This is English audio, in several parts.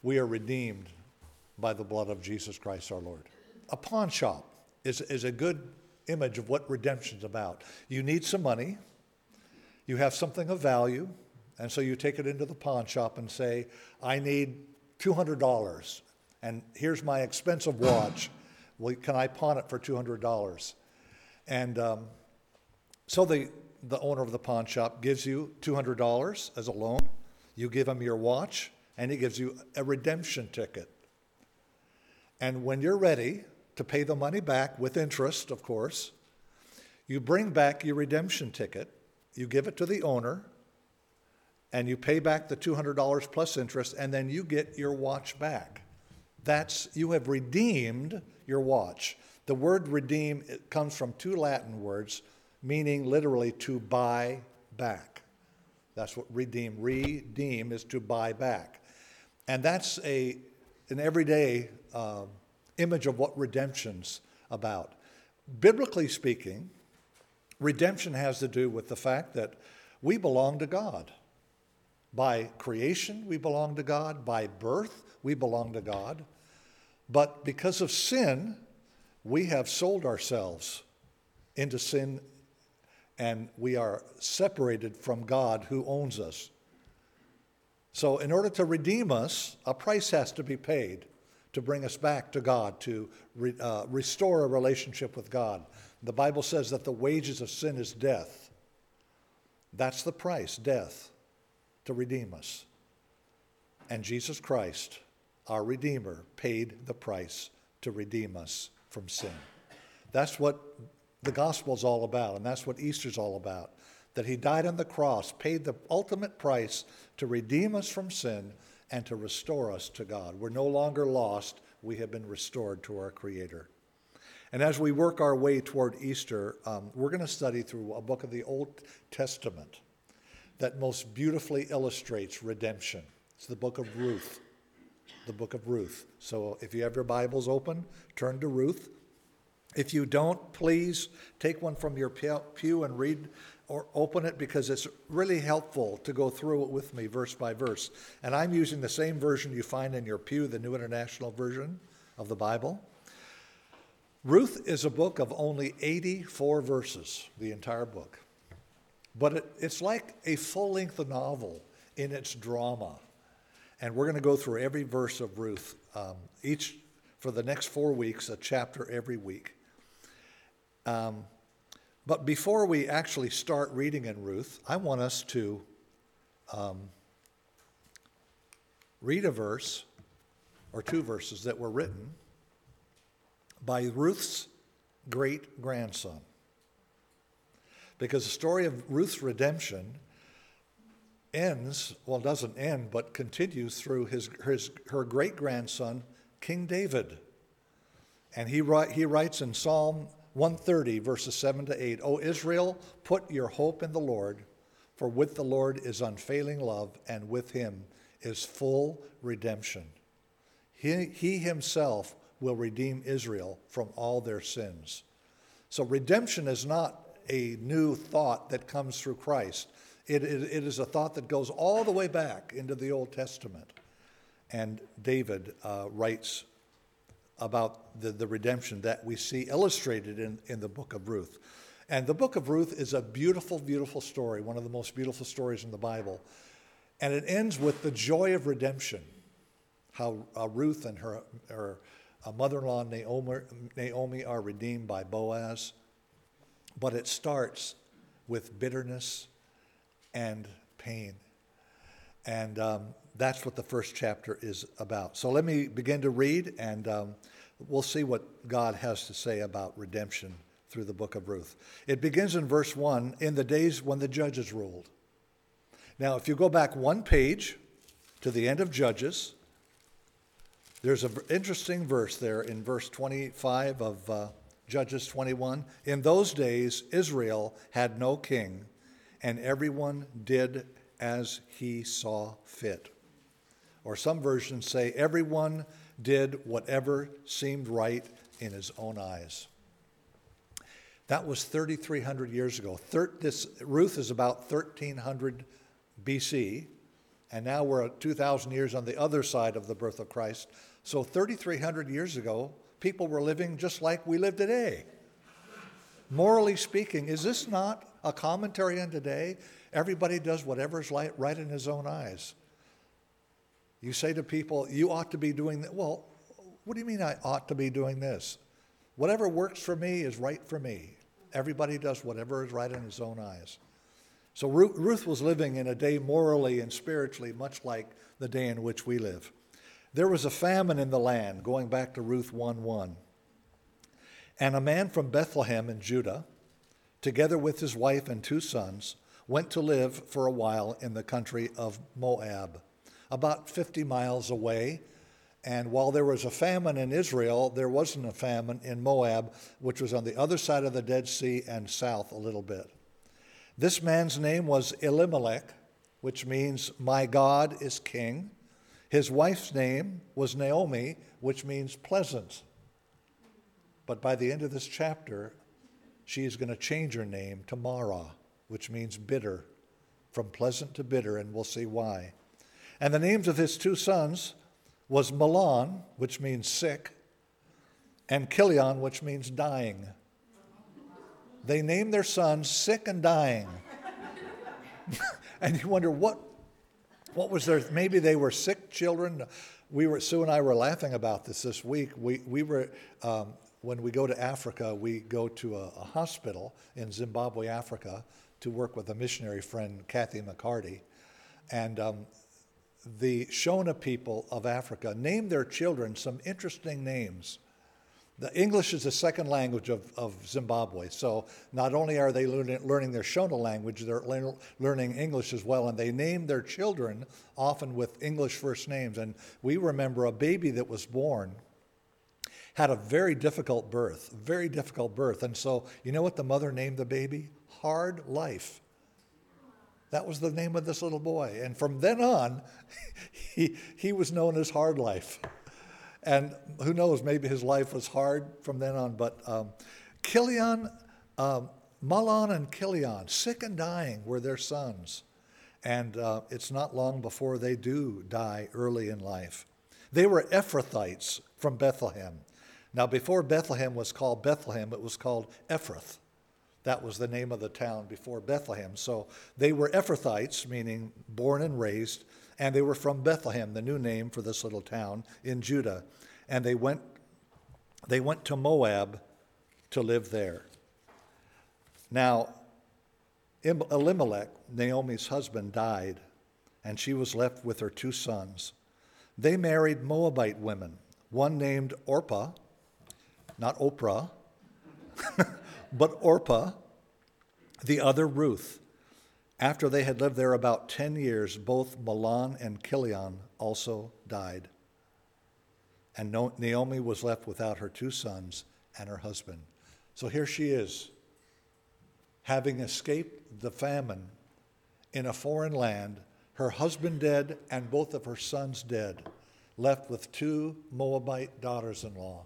we are redeemed by the blood of Jesus Christ our Lord. A pawn shop is a good image of what redemption's about. You need some money, you have something of value, and so you take it into the pawn shop and say, I need $200, and here's my expensive watch. Well, can I pawn it for $200? And so the owner of the pawn shop gives you $200 as a loan. You give him your watch, and he gives you a redemption ticket. And when you're ready to pay the money back with interest, of course, you bring back your redemption ticket, you give it to the owner, and you pay back the $200 plus interest, and then you get your watch back. You have redeemed your watch. The word redeem, it comes from two Latin words, meaning literally to buy back. That's what redeem. Redeem is to buy back. And that's an everyday image of what redemption's about. Biblically speaking, redemption has to do with the fact that we belong to God. By creation, we belong to God. By birth, we belong to God. But because of sin, we have sold ourselves into sin, and we are separated from God who owns us. So in order to redeem us, a price has to be paid to bring us back to God, to restore a relationship with God. The Bible says that the wages of sin is death. That's the price, death, to redeem us. And Jesus Christ, our Redeemer, paid the price to redeem us from sin. That's what the gospel is all about, and that's what Easter's all about. That he died on the cross, paid the ultimate price to redeem us from sin and to restore us to God. We're no longer lost. We have been restored to our Creator. And as we work our way toward Easter, we're going to study through a book of the Old Testament that most beautifully illustrates redemption. It's the book of Ruth. The book of Ruth. So if you have your Bibles open, turn to Ruth. If you don't, please take one from your pew and read or open it, because it's really helpful to go through it with me verse by verse. And I'm using the same version you find in your pew, the New International Version of the Bible. Ruth is a book of only 84 verses, the entire book. But it's like a full-length novel in its drama. And we're going to go through every verse of Ruth, each for the next 4 weeks, a chapter every week. But before we actually start reading in Ruth, I want us to read a verse or two verses that were written by Ruth's great-grandson. Because the story of Ruth's redemption doesn't end, but continues through her great-grandson, King David. And he writes in Psalm 130, verses 7 to 8, O Israel, put your hope in the Lord, for with the Lord is unfailing love, and with him is full redemption. He himself will redeem Israel from all their sins. So redemption is not a new thought that comes through Christ. It is a thought that goes all the way back into the Old Testament. And David writes about the redemption that we see illustrated in the book of Ruth. And the book of Ruth is a beautiful, beautiful story, one of the most beautiful stories in the Bible. And it ends with the joy of redemption, how Ruth and her mother-in-law Naomi are redeemed by Boaz. But it starts with bitterness and pain. And that's what the first chapter is about. So let me begin to read, and we'll see what God has to say about redemption through the book of Ruth. It begins in verse 1, in the days when the judges ruled. Now, if you go back one page to the end of Judges, there's an interesting verse there in verse 25 of Judges 21. In those days, Israel had no king, and everyone did as he saw fit. Or some versions say, everyone did whatever seemed right in his own eyes. That was 3,300 years ago. Ruth is about 1300 BC, And now we're 2,000 years on the other side of the birth of Christ. So 3,300 years ago, people were living just like we live today. Morally speaking, is this not a commentary on today? Everybody does whatever is right in his own eyes. You say to people, you ought to be doing that. Well, what do you mean I ought to be doing this? Whatever works for me is right for me. Everybody does whatever is right in his own eyes. So Ruth was living in a day morally and spiritually much like the day in which we live. There was a famine in the land, going back to Ruth 1:1. And a man from Bethlehem in Judah, together with his wife and 2 sons, went to live for a while in the country of Moab, about 50 miles away. And while there was a famine in Israel, there wasn't a famine in Moab, which was on the other side of the Dead Sea and south a little bit. This man's name was Elimelech, which means my God is king. His wife's name was Naomi, which means pleasant. But by the end of this chapter, she is going to change her name to Mara, which means bitter, from pleasant to bitter, and we'll see why. And the names of his 2 sons was Mahlon, which means sick, and Chilion, which means dying. They named their sons sick and dying. And you wonder what was their, maybe they were sick children. Sue and I were laughing about this week. We were, when we go to Africa, we go to a hospital in Zimbabwe, Africa, to work with a missionary friend, Kathy McCarty. And the Shona people of Africa named their children some interesting names. The English is the second language of Zimbabwe, so not only are they learning their Shona language, they're learning English as well, and they name their children often with English first names. And we remember a baby that was born had a very difficult birth, and so you know what the mother named the baby? Hard Life. That was the name of this little boy, and from then on, he was known as Hard Life. And who knows, maybe his life was hard from then on. But Mahlon and Chilion, sick and dying, were their sons. And it's not long before they do die early in life. They were Ephrathites from Bethlehem. Now, before Bethlehem was called Bethlehem, it was called Ephrath. That was the name of the town before Bethlehem. So they were Ephrathites, meaning born and raised, and they were from Bethlehem, the new name for this little town in Judah. And they went to Moab to live there. Now, Elimelech, Naomi's husband, died, and she was left with her 2 sons. They married Moabite women, one named Orpah, not Oprah, but Orpah, the other Ruth. After they had lived there about 10 years, both Mahlon and Chilion also died. And Naomi was left without her 2 sons and her husband. So here she is, having escaped the famine in a foreign land, her husband dead and both of her sons dead, left with 2 Moabite daughters-in-law.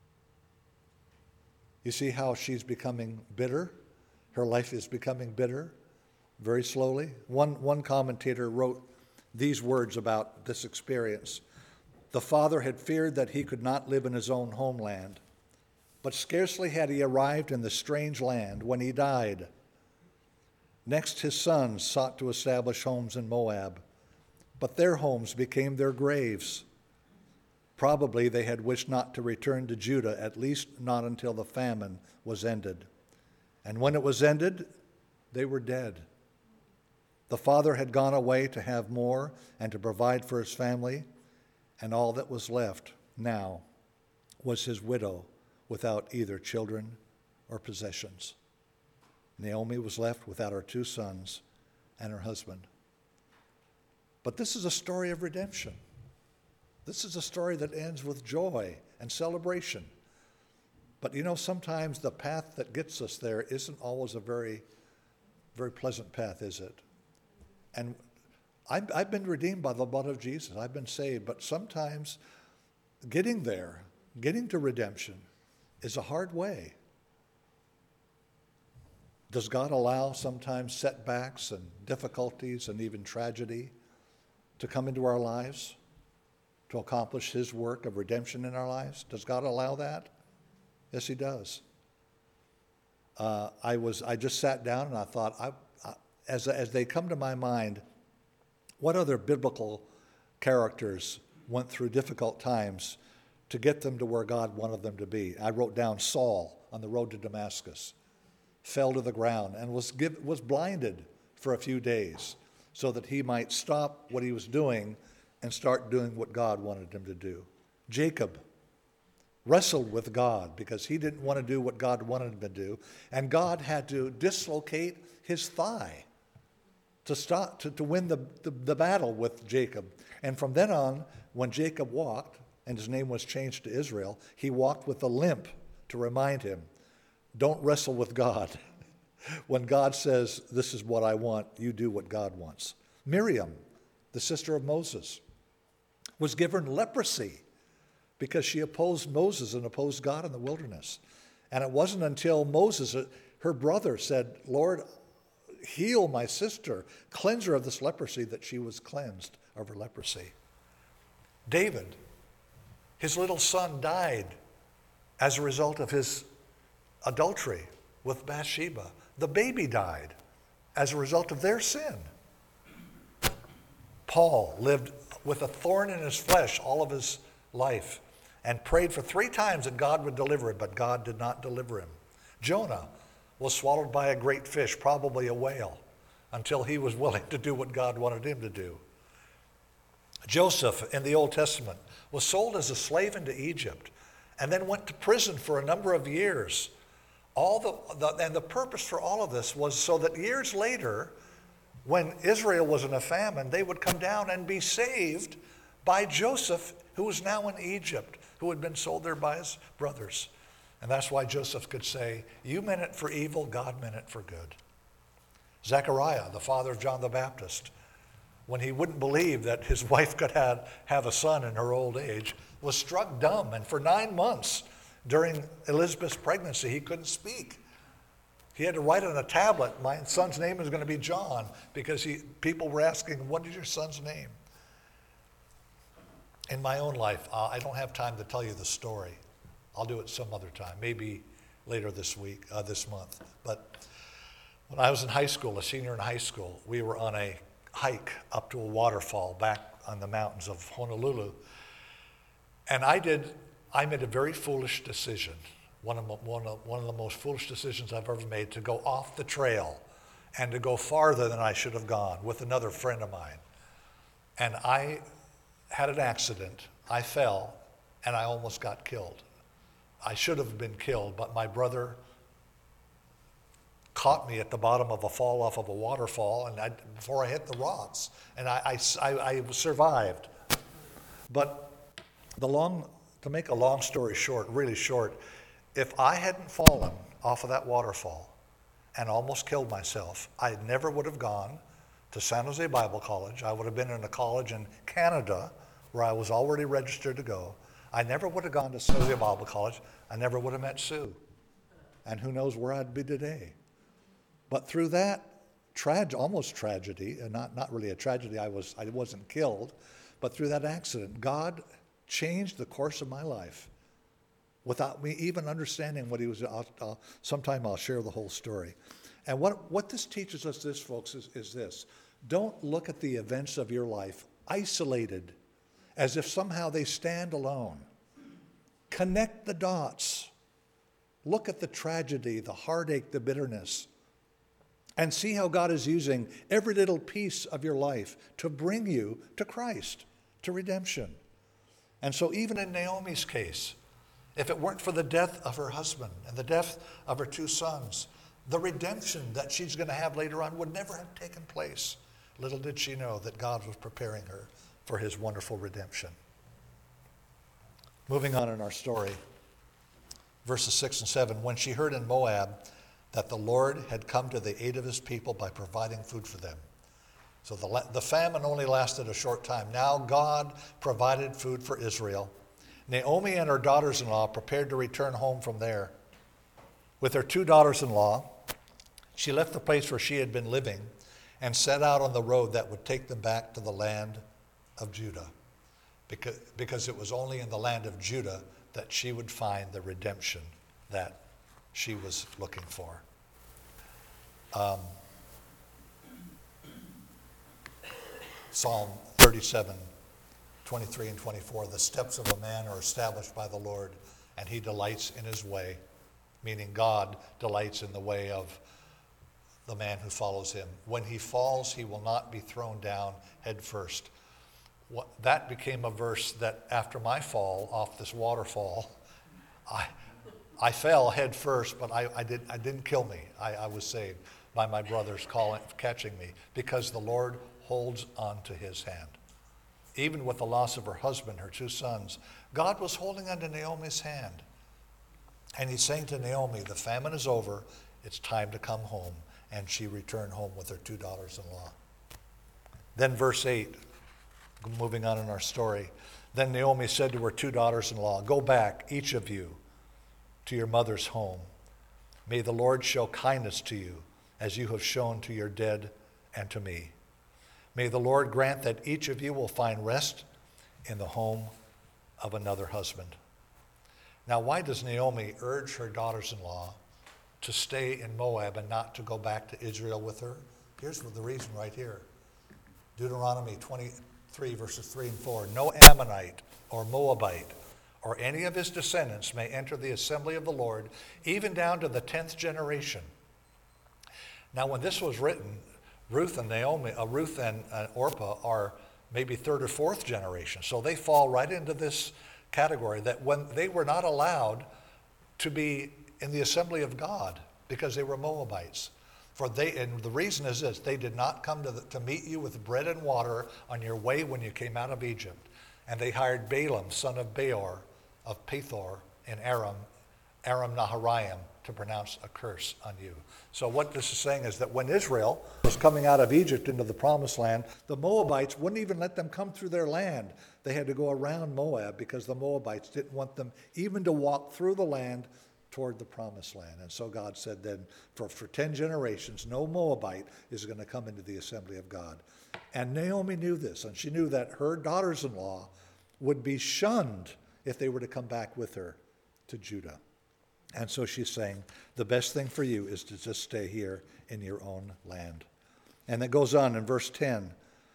You see how she's becoming bitter? Her life is becoming bitter very slowly. One commentator wrote these words about this experience. The father had feared that he could not live in his own homeland, but scarcely had he arrived in the strange land when he died. Next, his sons sought to establish homes in Moab, but their homes became their graves. Probably they had wished not to return to Judah, at least not until the famine was ended. And when it was ended, they were dead. The father had gone away to have more and to provide for his family, and all that was left now was his widow without either children or possessions. Naomi was left without her 2 sons and her husband. But this is a story of redemption. This is a story that ends with joy and celebration. But you know, sometimes the path that gets us there isn't always a very, very pleasant path, is it? And I've been redeemed by the blood of Jesus. I've been saved. But sometimes getting there, getting to redemption, is a hard way. Does God allow sometimes setbacks and difficulties and even tragedy? to come into our lives, to accomplish his work of redemption in our lives? Does God allow that? Yes, he does. I just sat down and I thought, as they come to my mind, what other biblical characters went through difficult times to get them to where God wanted them to be? I wrote down Saul on the road to Damascus, fell to the ground and was blinded for a few days so that he might stop what he was doing and start doing what God wanted him to do. Jacob wrestled with God because he didn't want to do what God wanted him to do, and God had to dislocate his thigh to win the battle with Jacob. And from then on, when Jacob walked, and his name was changed to Israel, he walked with a limp to remind him, don't wrestle with God. When God says, this is what I want, you do what God wants. Miriam, the sister of Moses, was given leprosy because she opposed Moses and opposed God in the wilderness. And it wasn't until Moses, her brother, said, Lord, heal my sister, cleanse her of this leprosy, that she was cleansed of her leprosy. David, his little son died as a result of his adultery with Bathsheba. The baby died as a result of their sin. Paul lived with a thorn in his flesh all of his life and prayed for 3 times that God would deliver him, but God did not deliver him. Jonah was swallowed by a great fish, probably a whale, until he was willing to do what God wanted him to do. Joseph in the Old Testament was sold as a slave into Egypt and then went to prison for a number of years. And the purpose for all of this was so that years later, when Israel was in a famine, they would come down and be saved by Joseph, who was now in Egypt, who had been sold there by his brothers. And that's why Joseph could say, you meant it for evil, God meant it for good. Zechariah, the father of John the Baptist, when he wouldn't believe that his wife could have a son in her old age, was struck dumb. And for 9 months during Elizabeth's pregnancy, he couldn't speak. He had to write on a tablet, my son's name is going to be John, because people were asking, what is your son's name? In my own life, I don't have time to tell you the story. I'll do it some other time, maybe later this month. But when I was in high school, a senior in high school, we were on a hike up to a waterfall back on the mountains of Honolulu. And I made a very foolish decision, one of the most foolish decisions I've ever made, to go off the trail and to go farther than I should have gone with another friend of mine. And I had an accident. I fell, and I almost got killed. I should have been killed, but my brother caught me at the bottom of a fall off of a waterfall, and before I hit the rocks, and I survived. But to make a long story short, really short, if I hadn't fallen off of that waterfall and almost killed myself, I never would have gone to San Jose Bible College. I would have been in a college in Canada where I was already registered to go. I never would have gone to San Jose Bible College. I never would have met Sue. And who knows where I'd be today. But through that almost tragedy, and not really a tragedy, I wasn't killed, but through that accident, God changed the course of my life without me even understanding what he was. Sometime I'll share the whole story. And what this teaches us, folks, is this. Don't look at the events of your life isolated, as if somehow they stand alone. Connect the dots. Look at the tragedy, the heartache, the bitterness, and see how God is using every little piece of your life to bring you to Christ, to redemption. And so even in Naomi's case, if it weren't for the death of her husband and the death of her 2 sons, the redemption that she's going to have later on would never have taken place. Little did she know that God was preparing her for his wonderful redemption. Moving on in our story, verses 6 and 7, when she heard in Moab that the Lord had come to the aid of his people by providing food for them. So the famine only lasted a short time. Now God provided food for Israel. Naomi and her daughters-in-law prepared to return home from there. With her 2 daughters-in-law, she left the place where she had been living and set out on the road that would take them back to the land of Judah, because it was only in the land of Judah that she would find the redemption that she was looking for. Psalm 37, 23 and 24, the steps of a man are established by the Lord, and he delights in his way, meaning God delights in the way of the man who follows him. When he falls, he will not be thrown down head first. That became a verse that after my fall off this waterfall, I fell head first, but I didn't kill me. I was saved by my brothers catching me, because the Lord holds on to his hand. Even with the loss of her husband, her 2 sons, God was holding on to Naomi's hand. And he's saying to Naomi, the famine is over, it's time to come home. And she returned home with her 2 daughters-in-law. Then verse 8, moving on in our story. Then Naomi said to her 2 daughters-in-law, go back, each of you, to your mother's home. May the Lord show kindness to you, as you have shown to your dead and to me. May the Lord grant that each of you will find rest in the home of another husband. Now, why does Naomi urge her daughters-in-law to stay in Moab and not to go back to Israel with her? Here's the reason right here. Deuteronomy 23, verses 3 and 4. No Ammonite or Moabite or any of his descendants may enter the assembly of the Lord, even down to the 10th generation. Now, when this was written, Ruth and Orpah are maybe 3rd or 4th generation. So they fall right into this category that when they were not allowed to be in the assembly of God because they were Moabites. And the reason is this: they did not come to meet you with bread and water on your way when you came out of Egypt. And they hired Balaam, son of Beor, of Pethor in Aram Naharaim, to pronounce a curse on you. So what this is saying is that when Israel was coming out of Egypt into the promised land, the Moabites wouldn't even let them come through their land. They had to go around Moab because the Moabites didn't want them even to walk through the land toward the promised land. And so God said then, for 10 generations, no Moabite is going to come into the assembly of God. And Naomi knew this, and she knew that her daughters-in-law would be shunned if they were to come back with her to Judah. And so she's saying, the best thing for you is to just stay here in your own land. And it goes on in verse 10.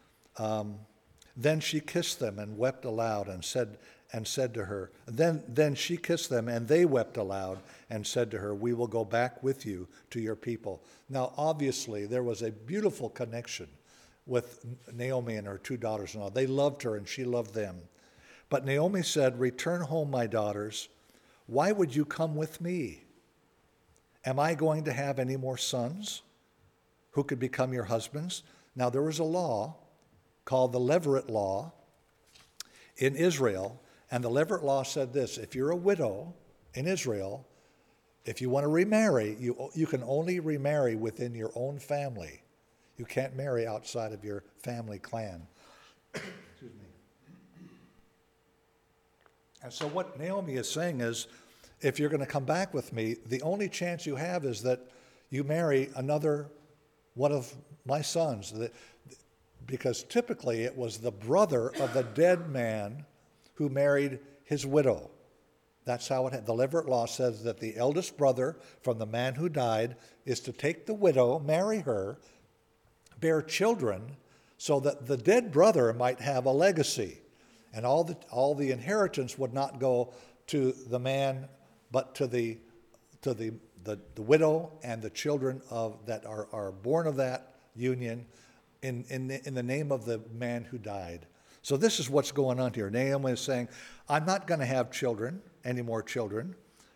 Then she kissed them and wept aloud and said to her, then she kissed them and they wept aloud and said to her, we will go back with you to your people. Now, obviously, there was a beautiful connection with Naomi and her 2 daughters-in-law. They loved her and she loved them. But Naomi said, return home, my daughters. Why would you come with me? Am I going to have any more sons who could become your husbands? Now, there was a law called the Levirate law in Israel, and the Levirate law said this: if you're a widow in Israel, if you want to remarry, you can only remarry within your own family. You can't marry outside of your family clan. Excuse me. And so what Naomi is saying is, if you're going to come back with me, the only chance you have is that you marry another one of my sons. Because typically it was the brother of the dead man who married his widow. That's how it had. The Levirate law says that the eldest brother from the man who died is to take the widow, marry her, bear children, so that the dead brother might have a legacy. And all the inheritance would not go to the man, but to the widow and the children that are born of that union in the name of the man who died. So this is what's going on here. Naomi is saying, I'm not going to have children, any more children.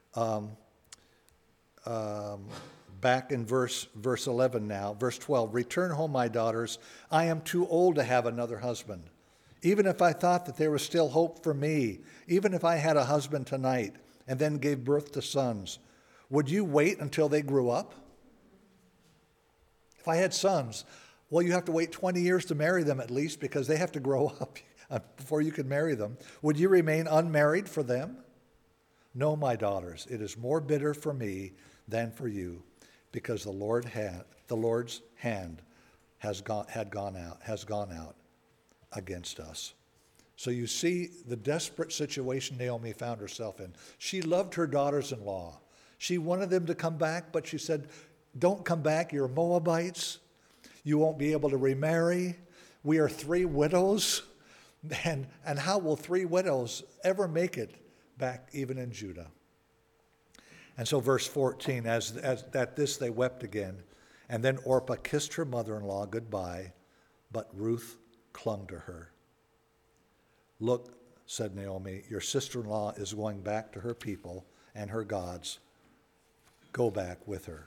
Back in verse 11 now, verse 12, return home, my daughters. I am too old to have another husband. Even if I thought that there was still hope for me, even if I had a husband tonight and then gave birth to sons, would you wait until they grew up? If I had sons, well, you have to wait 20 years to marry them at least, because they have to grow up before you can marry them. Would you remain unmarried for them? No, my daughters, it is more bitter for me than for you, because the Lord's hand has gone out. against us. So you see the desperate situation Naomi found herself in. She loved her daughters-in-law. She wanted them to come back, but she said, don't come back, you're Moabites. You won't be able to remarry. We are 3 widows. And how will 3 widows ever make it back even in Judah? And so verse 14, as at this they wept again. And then Orpah kissed her mother-in-law goodbye, but Ruth clung to her. Look, said Naomi, your sister-in-law is going back to her people and her gods. Go back with her.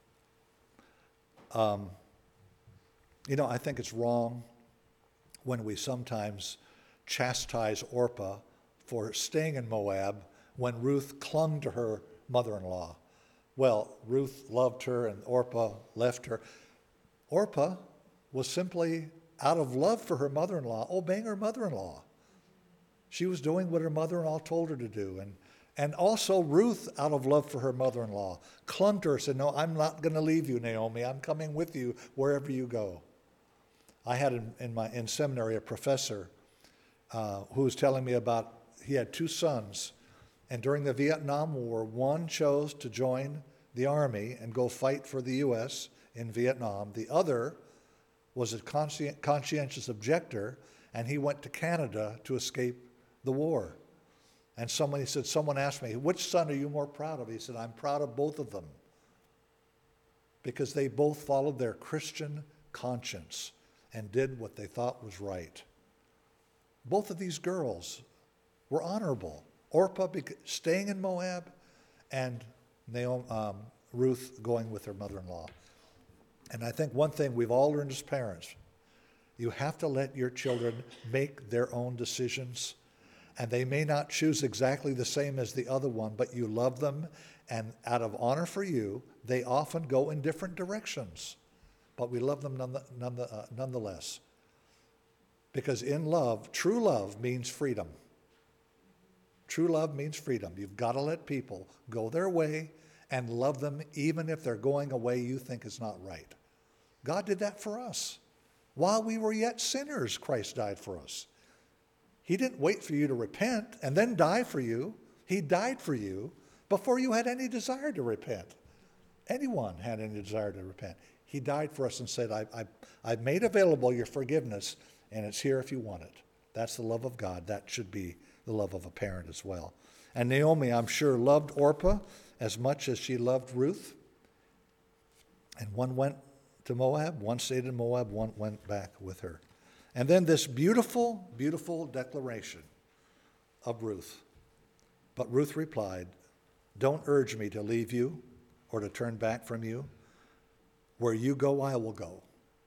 I think it's wrong when we sometimes chastise Orpah for staying in Moab when Ruth clung to her mother-in-law. Well, Ruth loved her and Orpah left her. Orpah was simply, out of love for her mother-in-law, obeying her mother-in-law. She was doing what her mother-in-law told her to do. And also Ruth, out of love for her mother-in-law, clung to her, said, no, I'm not going to leave you, Naomi. I'm coming with you wherever you go. I had in seminary a professor who was telling me about, he had 2 sons, and during the Vietnam War, one chose to join the army and go fight for the U.S. in Vietnam. The other was a conscientious objector, and he went to Canada to escape the war. And someone asked me, which son are you more proud of? He said, I'm proud of both of them, because they both followed their Christian conscience and did what they thought was right. Both of these girls were honorable. Orpah staying in Moab, and Ruth going with her mother-in-law. And I think one thing we've all learned as parents, you have to let your children make their own decisions. And they may not choose exactly the same as the other one, but you love them, and out of honor for you, they often go in different directions. But we love them nonetheless. Because in love, true love means freedom. True love means freedom. You've got to let people go their way and love them even if they're going a way you think is not right. God did that for us. While we were yet sinners, Christ died for us. He didn't wait for you to repent and then die for you. He died for you before you had any desire to repent. Anyone had any desire to repent. He died for us and said, I've made available your forgiveness, and it's here if you want it. That's the love of God. That should be the love of a parent as well. And Naomi, I'm sure, loved Orpah as much as she loved Ruth. And one went to Moab, one stayed in Moab, one went back with her. And then this beautiful, beautiful declaration of Ruth. But Ruth replied, don't urge me to leave you or to turn back from you. Where you go, I will go.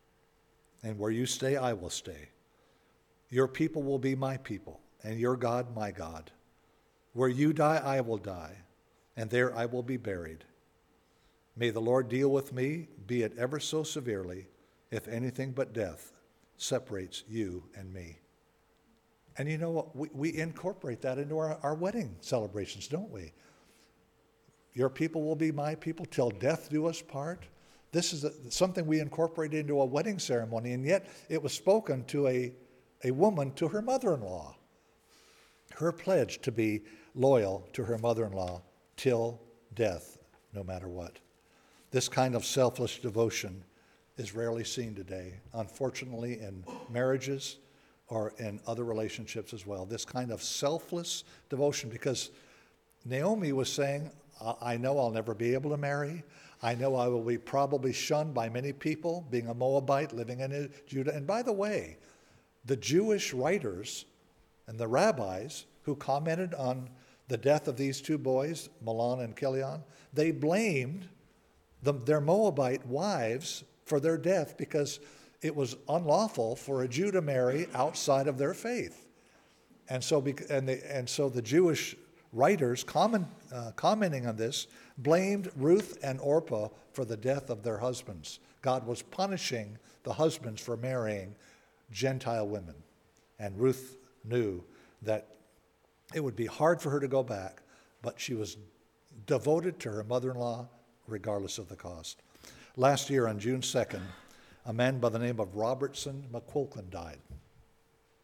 And where you stay, I will stay. Your people will be my people, and your God, my God. Where you die, I will die, and there I will be buried. May the Lord deal with me, be it ever so severely, if anything but death separates you and me. And you know what? We incorporate that into our wedding celebrations, don't we? Your people will be my people till death do us part. This is something we incorporate into a wedding ceremony, and yet it was spoken to a woman, to her mother-in-law. Her pledge to be loyal to her mother-in-law till death, no matter what. This kind of selfless devotion is rarely seen today, unfortunately, in marriages or in other relationships as well. This kind of selfless devotion, because Naomi was saying, I know I'll never be able to marry. I know I will be probably shunned by many people, being a Moabite, living in Judah. And by the way, the Jewish writers and the rabbis who commented on the death of these 2 boys, Mahlon and Chilion, they blamed their Moabite wives for their death because it was unlawful for a Jew to marry outside of their faith. And so the Jewish writers commenting on this blamed Ruth and Orpah for the death of their husbands. God was punishing the husbands for marrying Gentile women. And Ruth knew that it would be hard for her to go back, but she was devoted to her mother-in-law regardless of the cost. Last year on June 2nd, a man by the name of Robertson McQuilkin died.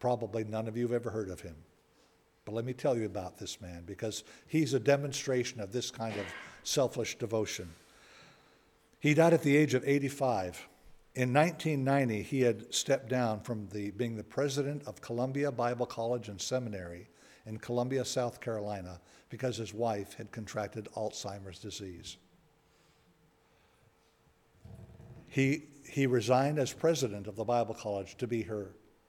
Probably none of you have ever heard of him. But let me tell you about this man, because he's a demonstration of this kind of selfish devotion. He died at the age of 85. In 1990, he had stepped down from being the president of Columbia Bible College and Seminary in Columbia, South Carolina, because his wife had contracted Alzheimer's disease. He resigned as president of the Bible College to be her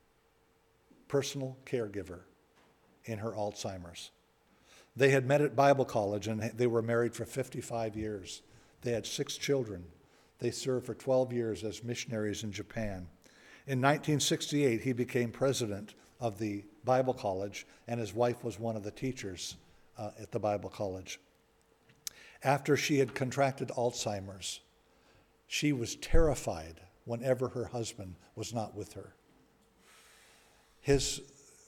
personal caregiver in her Alzheimer's. They had met at Bible college, and they were married for 55 years. They had 6 children. They served for 12 years as missionaries in Japan. In 1968, he became president of the Bible college, and his wife was one of the teachers at the Bible college. After she had contracted Alzheimer's, she was terrified whenever her husband was not with her. His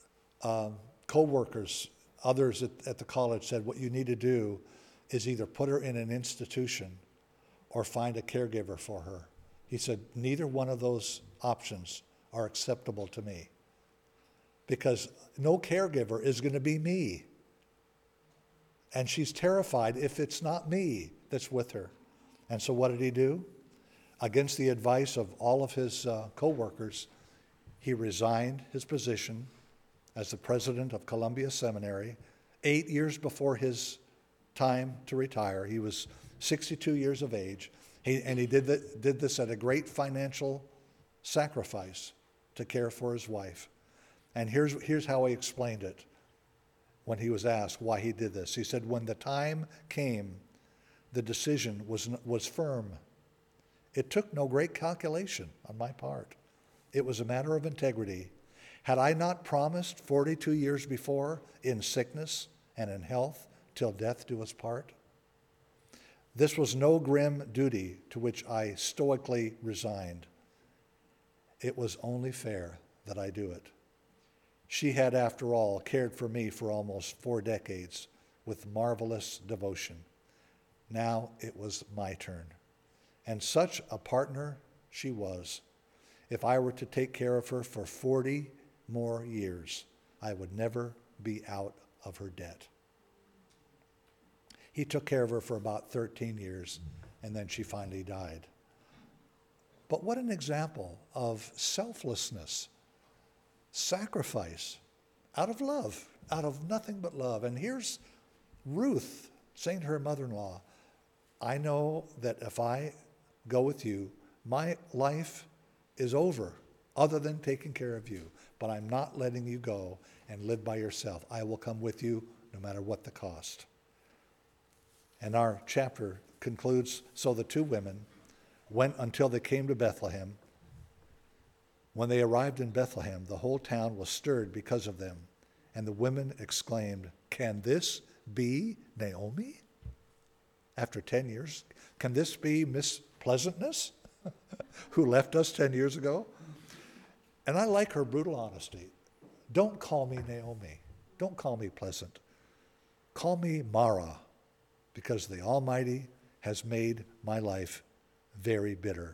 co-workers, others at the college said, what you need to do is either put her in an institution or find a caregiver for her. He said, neither one of those options are acceptable to me, because no caregiver is going to be me. And she's terrified if it's not me that's with her. And so what did he do? Against the advice of all of his co-workers, he resigned his position as the president of Columbia Seminary 8 years before his time to retire. He was 62 years of age, and he did this at a great financial sacrifice to care for his wife. And here's how he explained it when he was asked why he did this. He said, when the time came, the decision was firm. It took no great calculation on my part. It was a matter of integrity. Had I not promised 42 years before, in sickness and in health, till death do us part? This was no grim duty to which I stoically resigned. It was only fair that I do it. She had, after all, cared for me for almost 4 decades with marvelous devotion. Now it was my turn. And such a partner she was. If I were to take care of her for 40 more years, I would never be out of her debt. He took care of her for about 13 years, and then she finally died. But what an example of selflessness, sacrifice, out of love, out of nothing but love. And here's Ruth saying to her mother-in-law, I know that if I go with you, my life is over, other than taking care of you. But I'm not letting you go and live by yourself. I will come with you no matter what the cost. And our chapter concludes, so the 2 women went until they came to Bethlehem. When they arrived in Bethlehem, the whole town was stirred because of them. And the women exclaimed, can this be Naomi? After 10 years, can this be Miss Pleasantness, who left us 10 years ago? And I like her brutal honesty. Don't call me Naomi. Don't call me pleasant. Call me Mara, because the Almighty has made my life very bitter.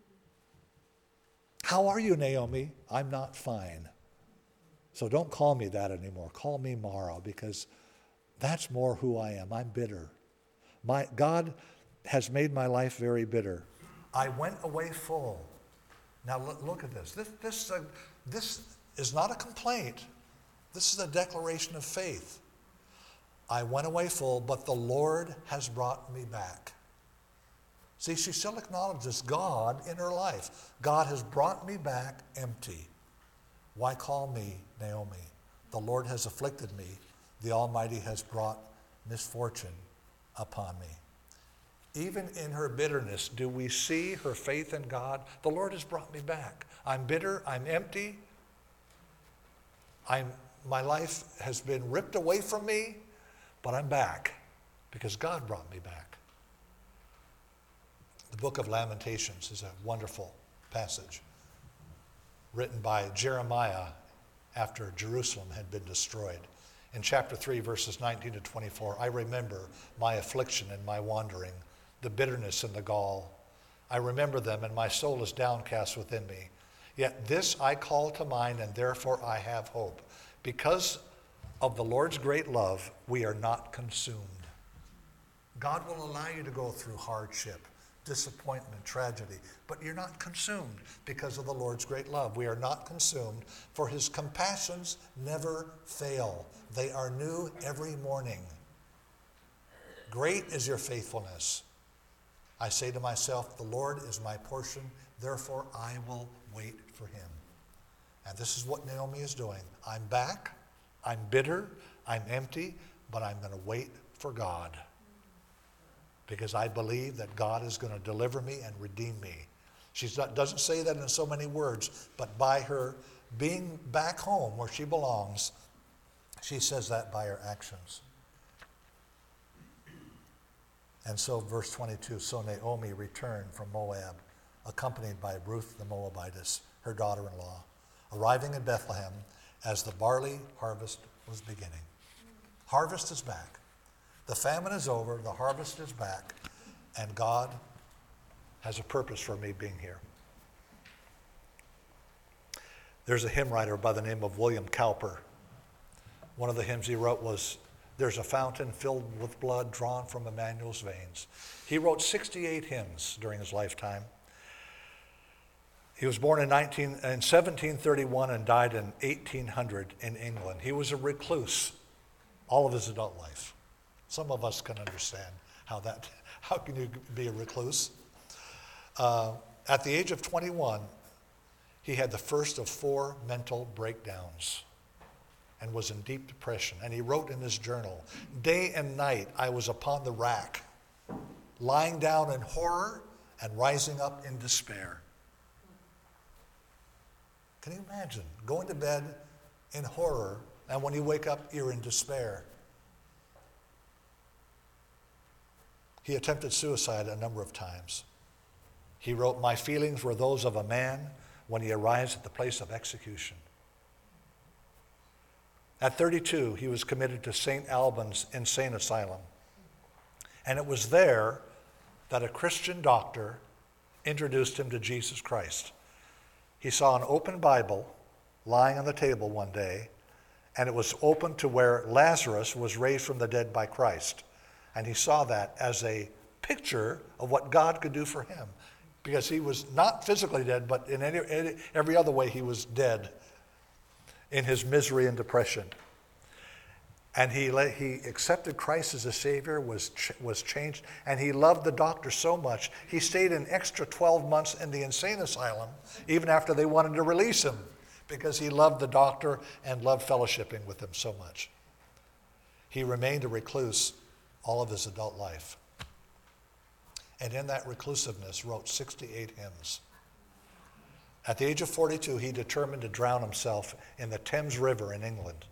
How are you, Naomi? I'm not fine. So don't call me that anymore. Call me Mara, because that's more who I am. I'm bitter. God has made my life very bitter. I went away full. Now look at this. This is not a complaint. This is a declaration of faith. I went away full, but the Lord has brought me back. See, she still acknowledges God in her life. God has brought me back empty. Why call me Naomi? The Lord has afflicted me. The Almighty has brought misfortune upon me. Even in her bitterness, do we see her faith in God? The Lord has brought me back. I'm bitter, I'm empty. My life has been ripped away from me, but I'm back because God brought me back. The book of Lamentations is a wonderful passage written by Jeremiah after Jerusalem had been destroyed. In chapter 3, verses 19 to 24, I remember my affliction and my wandering, the bitterness and the gall. I remember them, and my soul is downcast within me. Yet this I call to mind, and therefore I have hope. Because of the Lord's great love, we are not consumed. God will allow you to go through hardship, disappointment, tragedy, but you're not consumed because of the Lord's great love. We are not consumed, for his compassions never fail. They are new every morning. Great is your faithfulness. I say to myself, the Lord is my portion, therefore I will wait for him. And this is what Naomi is doing. I'm back, I'm bitter, I'm empty, but I'm going to wait for God. Because I believe that God is going to deliver me and redeem me. She doesn't say that in so many words, but by her being back home where she belongs, she says that by her actions. And so verse 22, so Naomi returned from Moab, accompanied by Ruth the Moabitess, her daughter-in-law, arriving in Bethlehem as the barley harvest was beginning. Harvest is back. The famine is over, the harvest is back, and God has a purpose for me being here. There's a hymn writer by the name of William Cowper. One of the hymns he wrote was, "There's a fountain filled with blood drawn from Emmanuel's veins." He wrote 68 hymns during his lifetime. He was born in 1731 and died in 1800 in England. He was a recluse all of his adult life. Some of us can understand how can you be a recluse? At the age of 21, he had the first of 4 mental breakdowns and was in deep depression. And he wrote in his journal, "Day and night I was upon the rack, lying down in horror and rising up in despair." Can you imagine going to bed in horror, and when you wake up, you're in despair? He attempted suicide a number of times. He wrote, "My feelings were those of a man when he arrives at the place of execution." At 32, he was committed to St. Albans Insane Asylum. And it was there that a Christian doctor introduced him to Jesus Christ. He saw an open Bible lying on the table one day, and it was open to where Lazarus was raised from the dead by Christ. And he saw that as a picture of what God could do for him. Because he was not physically dead, but in every other way he was dead in his misery and depression. And he accepted Christ as a Savior, was changed, and he loved the doctor so much, he stayed an extra 12 months in the insane asylum, even after they wanted to release him, because he loved the doctor and loved fellowshipping with him so much. He remained a recluse all of his adult life. And in that reclusiveness wrote 68 hymns. At the age of 42, he determined to drown himself in the Thames River in England.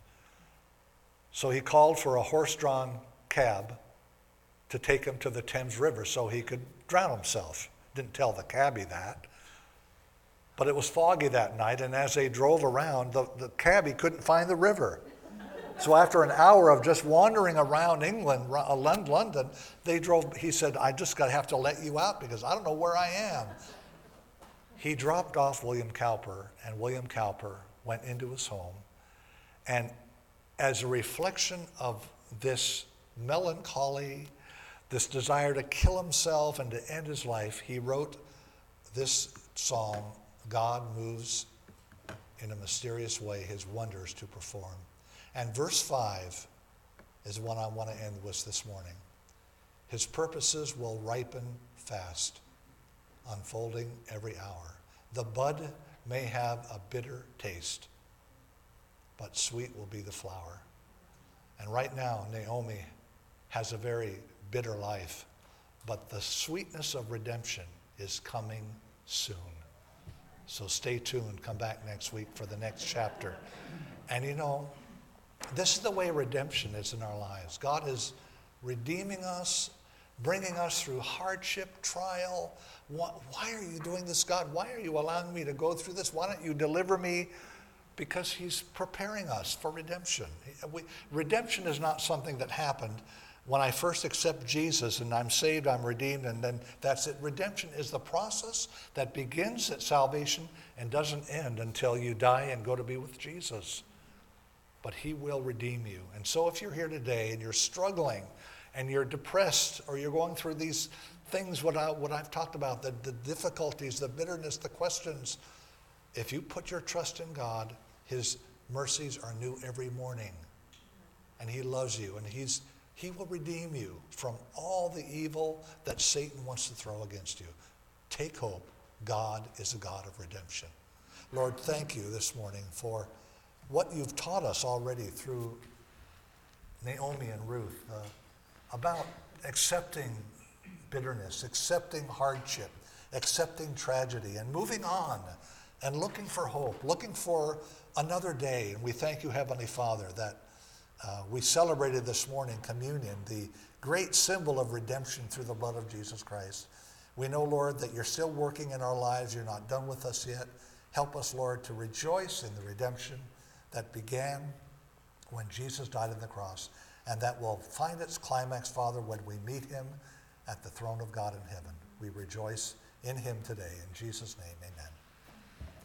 So he called for a horse-drawn cab to take him to the Thames River so he could drown himself. Didn't tell the cabbie that. But it was foggy that night, and as they drove around, the cabbie couldn't find the river. So after an hour of just wandering around England, London, he said, "I just have to let you out because I don't know where I am." He dropped off William Cowper, and William Cowper went into his home. And as a reflection of this melancholy, this desire to kill himself and to end his life, he wrote this song, "God moves in a mysterious way his wonders to perform." And verse 5 is what I want to end with this morning. "His purposes will ripen fast, unfolding every hour. The bud may have a bitter taste, but sweet will be the flower." And right now, Naomi has a very bitter life, but the sweetness of redemption is coming soon. So stay tuned. Come back next week for the next chapter. And you know, this is the way redemption is in our lives. God is redeeming us, bringing us through hardship, trial. Why are you doing this, God? Why are you allowing me to go through this? Why don't you deliver me? Because he's preparing us for redemption. Redemption is not something that happened When I first accept Jesus and I'm saved, I'm redeemed, and then that's it. Redemption is the process that begins at salvation and doesn't end until you die and go to be with Jesus. But he will redeem you. And so if you're here today and you're struggling and you're depressed or you're going through these things, what I've talked about, the difficulties, the bitterness, the questions, if you put your trust in God, his mercies are new every morning. And he loves you, and he will redeem you from all the evil that Satan wants to throw against you. Take hope. God is a God of redemption. Lord, thank you this morning for what you've taught us already through Naomi and Ruth about accepting bitterness, accepting hardship, accepting tragedy, and moving on and looking for hope, looking for another day. And we thank you, Heavenly Father, that we celebrated this morning communion, the great symbol of redemption through the blood of Jesus Christ. We know, Lord, that you're still working in our lives. You're not done with us yet. Help us, Lord, to rejoice in the redemption that began when Jesus died on the cross, and that will find its climax, Father, when we meet him at the throne of God in heaven. We rejoice in him today. In Jesus' name, amen.